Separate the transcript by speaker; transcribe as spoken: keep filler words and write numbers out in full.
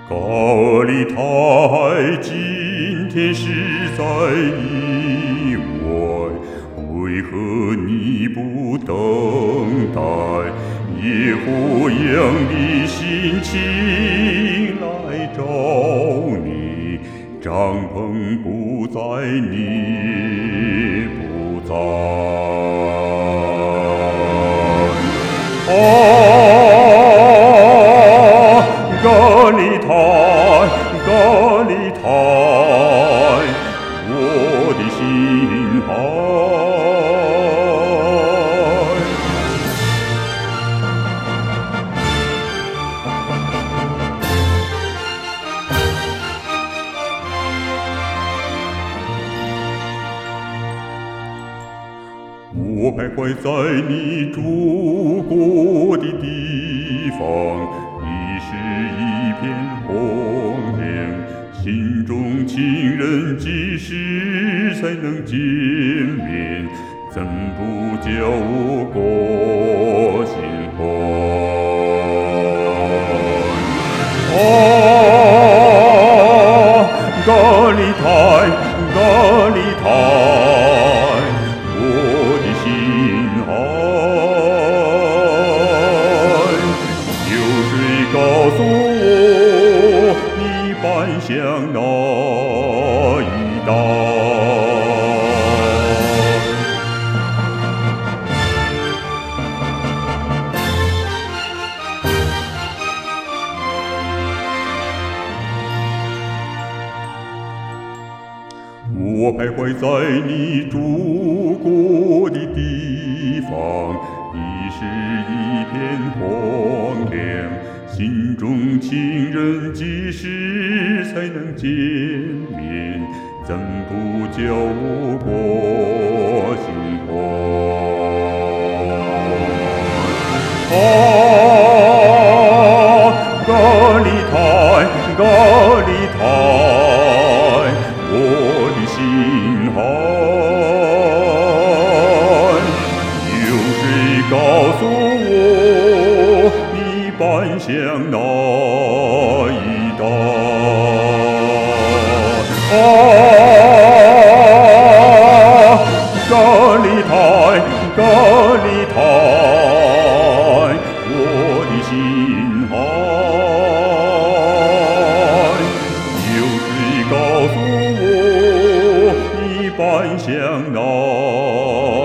Speaker 1: 高丽台今天是在意外，为何你不等待野火样的心情来找你？帐篷不在，你不在。啊，高丽台，高丽台，我的心海。我徘徊在你住过的地方，已是一片荒凉。心中情人几时才能见面？怎不叫我挂心怀？啊，高丽台，高丽台，我的心海。有谁告诉我，你奔向哪一带？我徘徊在你住过的地方，已是一片荒凉。心中情人几时才能见面？怎不叫我挂心怀？啊，高丽台，高丽台，我的心海。有谁告诉我，你奔向哪一带？啊，高丽台，高丽台，我的心海。有谁告诉我，你奔向哪